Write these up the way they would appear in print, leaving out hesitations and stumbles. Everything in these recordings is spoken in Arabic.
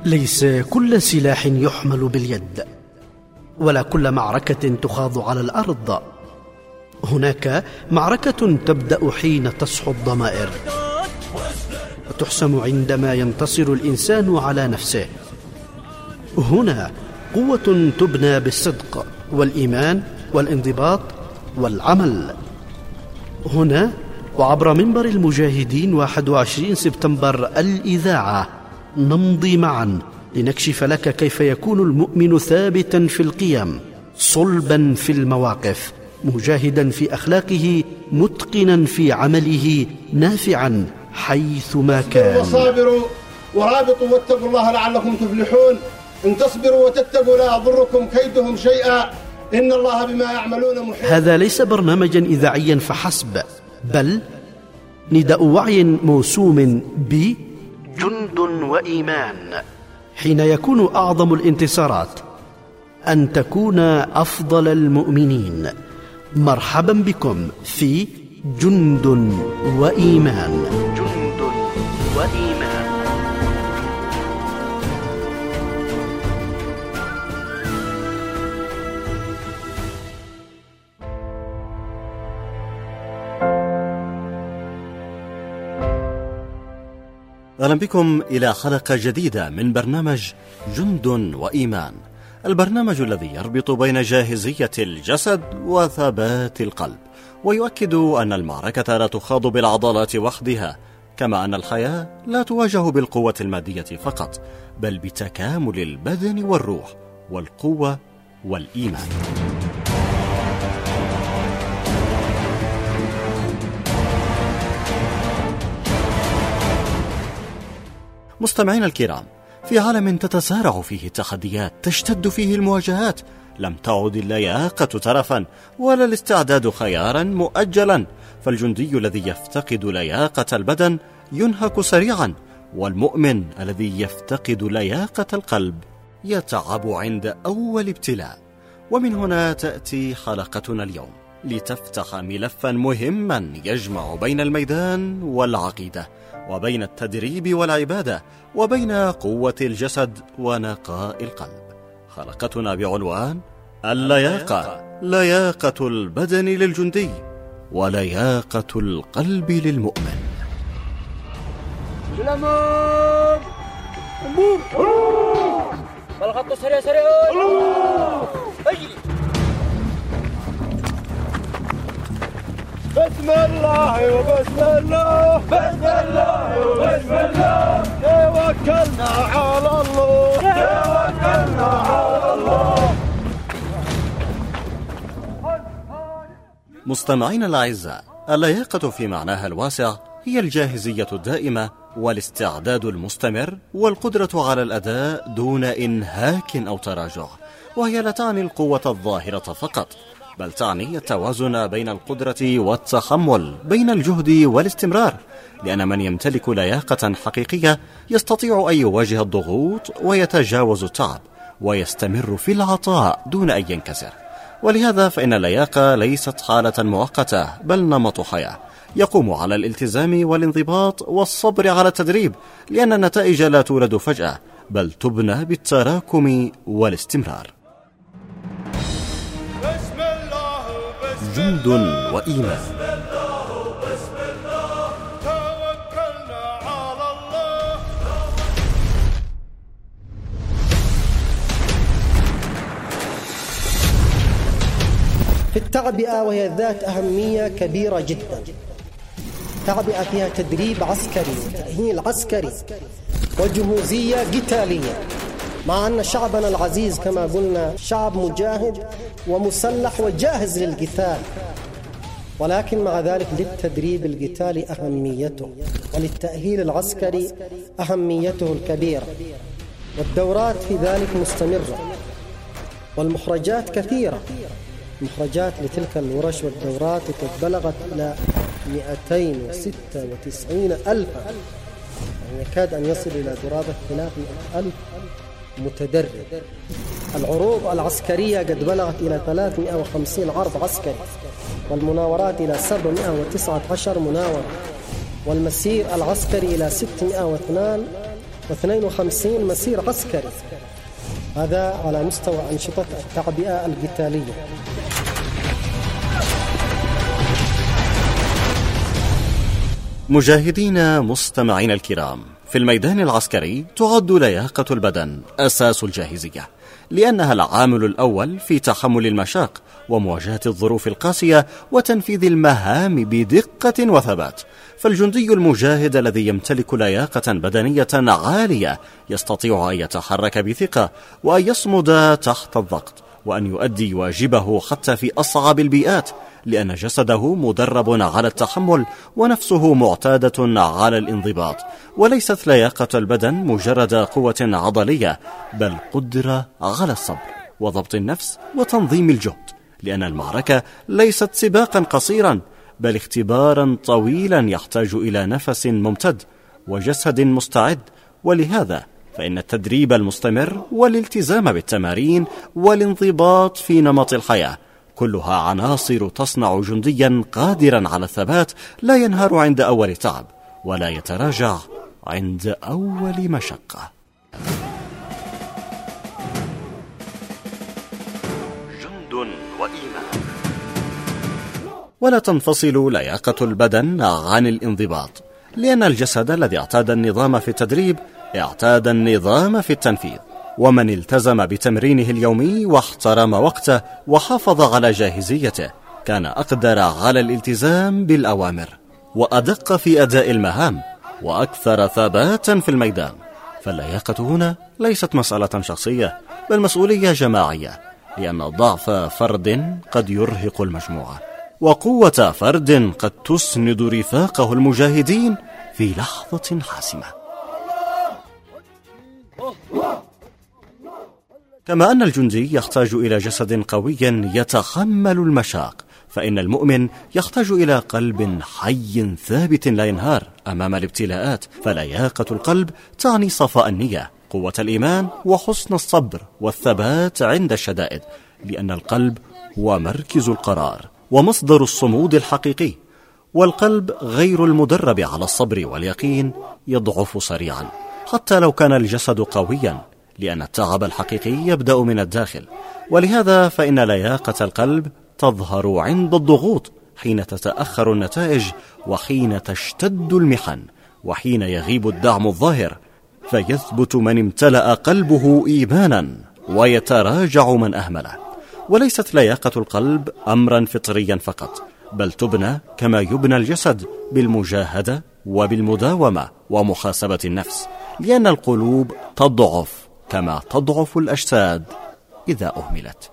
ليس كل سلاح يحمل باليد، ولا كل معركة تخاض على الأرض. هناك معركة تبدأ حين تصحو الضمائر، وتحسم عندما ينتصر الإنسان على نفسه. هنا قوة تبنى بالصدق والإيمان والانضباط والعمل. هنا وعبر منبر المجاهدين 21 سبتمبر الإذاعة نمضي معا لنكشف لك كيف يكون المؤمن ثابتا في القيم، صلبا في المواقف، مجاهدا في أخلاقه، متقنا في عمله، نافعا حيثما كان. وصابروا ورابطوا واتقوا الله لعلكم تفلحون. إن تصبروا وتتقوا لا يضركم كيدهم شيئا إن الله بما يعملون محيط. هذا ليس برنامجا إذاعيا فحسب، بل نداء وعي موسوم بجند وإيمان. حين يكون أعظم الانتصارات أن تكون أفضل المؤمنين. مرحبا بكم في جند وإيمان. جند وإيمان. أهلا بكم إلى حلقة جديدة من برنامج جند وإيمان، البرنامج الذي يربط بين جاهزية الجسد وثبات القلب، ويؤكد أن المعركة لا تخاض بالعضلات وحدها، كما أن الحياة لا تواجه بالقوة المادية فقط، بل بتكامل البدن والروح والقوة والإيمان. مستمعين الكرام، في عالم تتسارع فيه التحديات، تشتد فيه المواجهات، لم تعد اللياقة ترفا ولا الاستعداد خيارا مؤجلا، فالجندي الذي يفتقد لياقة البدن ينهك سريعا، والمؤمن الذي يفتقد لياقة القلب يتعب عند أول ابتلاء. ومن هنا تأتي حلقتنا اليوم لتفتح ملفا مهما يجمع بين الميدان والعقيدة، وبين التدريب والعبادة، وبين قوة الجسد ونقاء القلب. حلقتنا بعنوان اللياقة، لياقة البدن للجندي ولياقة القلب للمؤمن. الخط سريع سريع. اجري. بسم الله وبسم الله، بسم الله وبسم الله، توكلنا على الله، توكلنا على الله. مستمعين الأعزاء، اللياقة في معناها الواسع هي الجاهزية الدائمة والاستعداد المستمر والقدرة على الأداء دون إنهاك أو تراجع، وهي لا تعني القوة الظاهرة فقط، بل تعني التوازن بين القدرة والتحمل، بين الجهد والاستمرار، لأن من يمتلك لياقة حقيقية يستطيع أن يواجه الضغوط ويتجاوز التعب ويستمر في العطاء دون أن ينكسر. ولهذا فإن اللياقة ليست حالة مؤقتة، بل نمط حياة يقوم على الالتزام والانضباط والصبر على التدريب، لأن النتائج لا تولد فجأة، بل تبنى بالتراكم والاستمرار. جند وإيمان. في التعبئة، وهي ذات أهمية كبيرة جدا. تعبئة فيها تدريب عسكري، تأهيل عسكري، وجهوزية قتالية، مع أن شعبنا العزيز كما قلنا شعب مجاهد ومسلح وجاهز للقتال، ولكن مع ذلك للتدريب القتالي أهميته، وللتأهيل العسكري أهميته الكبيرة، والدورات في ذلك مستمرة، والمخرجات كثيرة. مخرجات لتلك الورش والدورات بلغت إلى 296 ألفا، يعني يكاد أن يصل إلى قرابة 300 ألف متدرب. العروض العسكرية قد بلغت إلى 350 عرض عسكري، والمناورات إلى 719 مناورة، والمسير العسكري إلى 602 و52 مسير عسكري. هذا على مستوى أنشطة التعبئة القتالية. مجاهدين مستمعين الكرام، في الميدان العسكري تعد لياقة البدن أساس الجاهزية، لأنها العامل الأول في تحمل المشاق ومواجهة الظروف القاسية وتنفيذ المهام بدقة وثبات. فالجندي المجاهد الذي يمتلك لياقة بدنية عالية يستطيع أن يتحرك بثقة وأن يصمد تحت الضغط وأن يؤدي واجبه حتى في أصعب البيئات، لأن جسده مدرب على التحمل ونفسه معتادة على الانضباط. وليست لياقة البدن مجرد قوة عضلية، بل قدرة على الصبر وضبط النفس وتنظيم الجهد، لأن المعركة ليست سباقا قصيرا، بل اختبارا طويلا يحتاج إلى نفس ممتد وجسد مستعد. ولهذا فإن التدريب المستمر والالتزام بالتمارين والانضباط في نمط الحياة كلها عناصر تصنع جنديا قادرا على الثبات، لا ينهار عند أول تعب ولا يتراجع عند أول مشقة. جند وإيمان. ولا تنفصل لياقة البدن عن الانضباط، لأن الجسد الذي اعتاد النظام في التدريب اعتاد النظام في التنفيذ. ومن التزم بتمرينه اليومي واحترم وقته وحافظ على جاهزيته كان أقدر على الالتزام بالأوامر وأدق في أداء المهام وأكثر ثباتا في الميدان. فاللياقة هنا ليست مسألة شخصية، بل مسؤولية جماعية، لأن ضعف فرد قد يرهق المجموعة، وقوة فرد قد تسند رفاقه المجاهدين في لحظة حاسمة. كما أن الجندي يحتاج إلى جسد قوي يتحمل المشاق، فإن المؤمن يحتاج إلى قلب حي ثابت لا ينهار أمام الابتلاءات. فلياقة القلب تعني صفاء النية، قوة الإيمان، وحسن الصبر والثبات عند الشدائد، لأن القلب هو مركز القرار ومصدر الصمود الحقيقي. والقلب غير المدرب على الصبر واليقين يضعف سريعا حتى لو كان الجسد قويا، لأن التعب الحقيقي يبدأ من الداخل. ولهذا فإن لياقة القلب تظهر عند الضغوط، حين تتأخر النتائج، وحين تشتد المحن، وحين يغيب الدعم الظاهر، فيثبت من امتلأ قلبه إيمانا ويتراجع من أهمله. وليست لياقة القلب أمرا فطريا فقط، بل تبنى كما يبنى الجسد بالمجاهدة وبالمداومة ومحاسبة النفس، لأن القلوب تضعف كما تضعف الأجساد إذا أهملت.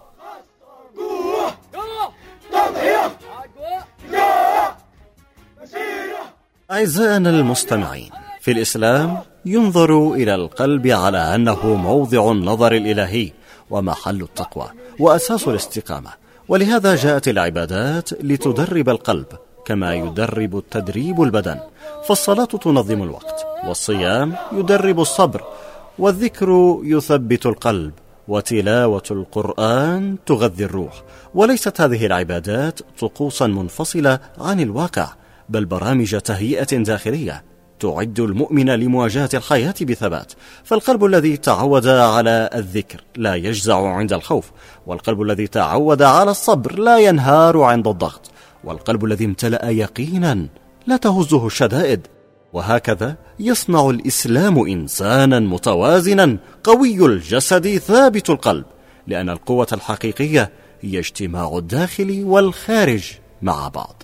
أعزائنا المستمعين، في الإسلام ينظر إلى القلب على أنه موضع النظر الإلهي ومحل التقوى وأساس الاستقامة. ولهذا جاءت العبادات لتدرب القلب كما يدرب التدريب البدن. فالصلاة تنظم الوقت، والصيام يدرب الصبر، والذكر يثبت القلب، وتلاوة القرآن تغذي الروح. وليست هذه العبادات طقوسا منفصلة عن الواقع، بل برامج تهيئة داخلية تعد المؤمن لمواجهة الحياة بثبات. فالقلب الذي تعود على الذكر لا يجزع عند الخوف، والقلب الذي تعود على الصبر لا ينهار عند الضغط، والقلب الذي امتلأ يقينا لا تهزه الشدائد. وهكذا يصنع الإسلام إنسانا متوازنا قوي الجسد ثابت القلب، لأن القوة الحقيقية هي اجتماع الداخل والخارج مع بعض.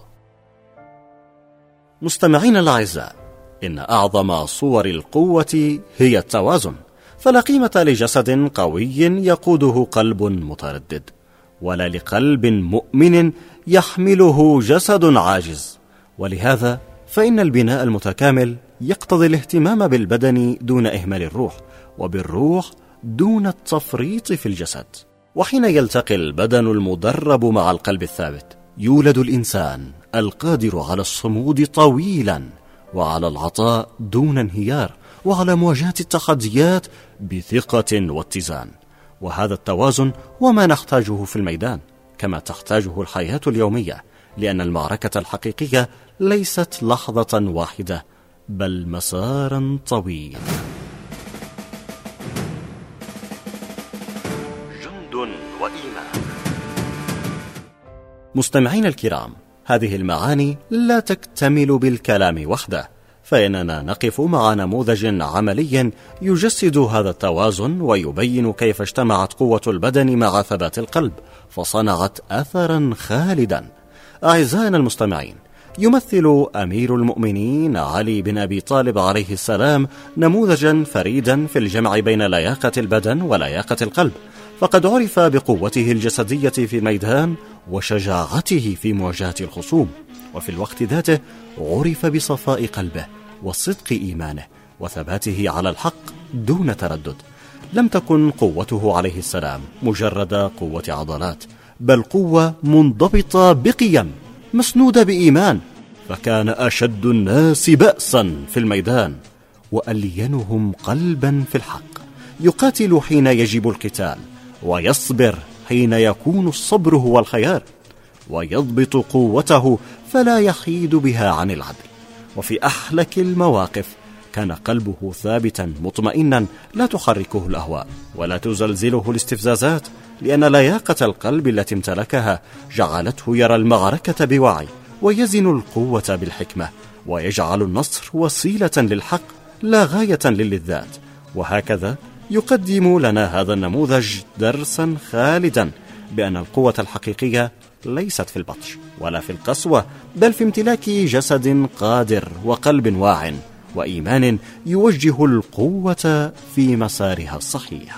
مستمعين الأعزاء، إن أعظم صور القوة هي التوازن، فلا قيمة لجسد قوي يقوده قلب متردد، ولا لقلب مؤمن يحمله جسد عاجز. ولهذا فإن البناء المتكامل يقتضي الاهتمام بالبدن دون إهمال الروح، وبالروح دون التفريط في الجسد. وحين يلتقي البدن المدرب مع القلب الثابت يولد الإنسان القادر على الصمود طويلا، وعلى العطاء دون انهيار، وعلى مواجهة التحديات بثقة واتزان. وهذا التوازن وما نحتاجه في الميدان، كما تحتاجه الحياة اليومية، لأن المعركة الحقيقية ليست لحظة واحدة، بل مسارا طويل. مستمعين الكرام، هذه المعاني لا تكتمل بالكلام وحده، فإننا نقف مع نموذج عملي يجسد هذا التوازن ويبين كيف اجتمعت قوة البدن مع ثبات القلب فصنعت أثرا خالدا. أعزائنا المستمعين، يمثل أمير المؤمنين علي بن أبي طالب عليه السلام نموذجا فريدا في الجمع بين لياقة البدن ولياقة القلب، فقد عرف بقوته الجسدية في الميدان وشجاعته في مواجهة الخصوم، وفي الوقت ذاته عرف بصفاء قلبه وصدق إيمانه وثباته على الحق دون تردد. لم تكن قوته عليه السلام مجرد قوة عضلات، بل قوة منضبطة بقيم مسنودة بإيمان، فكان أشد الناس بأسا في الميدان وألينهم قلبا في الحق، يقاتل حين يجب القتال ويصبر حين يكون الصبر هو الخيار، ويضبط قوته فلا يحيد بها عن العدل. وفي أحلك المواقف كان قلبه ثابتا مطمئنا لا تحركه الأهواء ولا تزلزله الاستفزازات، لأن لياقة القلب التي امتلكها جعلته يرى المعركة بوعي ويزن القوة بالحكمة، ويجعل النصر وسيلة للحق لا غاية للذات. وهكذا يقدم لنا هذا النموذج درسا خالدا بأن القوة الحقيقية ليست في البطش ولا في القسوة، بل في امتلاك جسد قادر وقلب واع وإيمان يوجه القوة في مسارها الصحيح.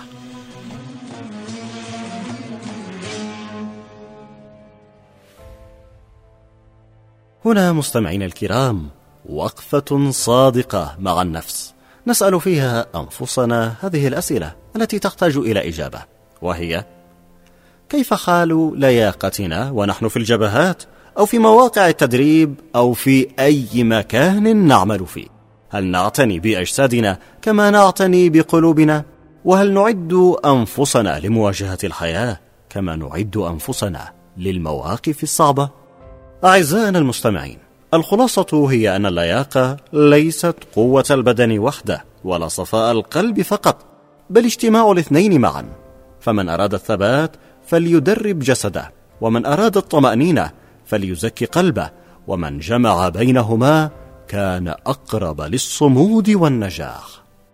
هنا مستمعين الكرام وقفة صادقة مع النفس نسأل فيها أنفسنا هذه الأسئلة التي تحتاج إلى إجابة، وهي: كيف حال لياقتنا ونحن في الجبهات أو في مواقع التدريب أو في أي مكان نعمل فيه؟ هل نعتني بأجسادنا كما نعتني بقلوبنا؟ وهل نعد أنفسنا لمواجهة الحياة كما نعد أنفسنا للمواقف الصعبة؟ أعزائنا المستمعين، الخلاصة هي أن اللياقة ليست قوة البدن وحده ولا صفاء القلب فقط، بل اجتماع الاثنين معا. فمن أراد الثبات فليدرب جسده، ومن أراد الطمأنينة فليزكي قلبه، ومن جمع بينهما كان أقرب للصمود والنجاح.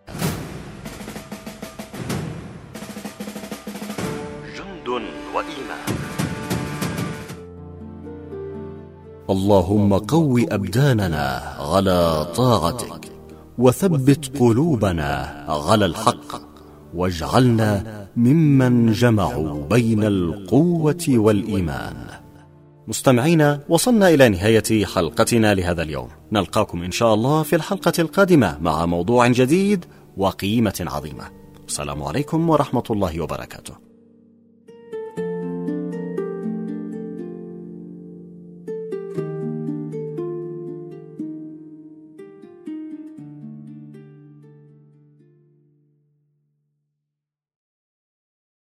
جند وإيمان. اللهم قو أبداننا على طاعتك، وثبت قلوبنا على الحق، واجعلنا ممن جمعوا بين القوة والإيمان. مستمعينا، وصلنا إلى نهاية حلقتنا لهذا اليوم. نلقاكم إن شاء الله في الحلقة القادمة مع موضوع جديد وقيمة عظيمة. السلام عليكم ورحمة الله وبركاته.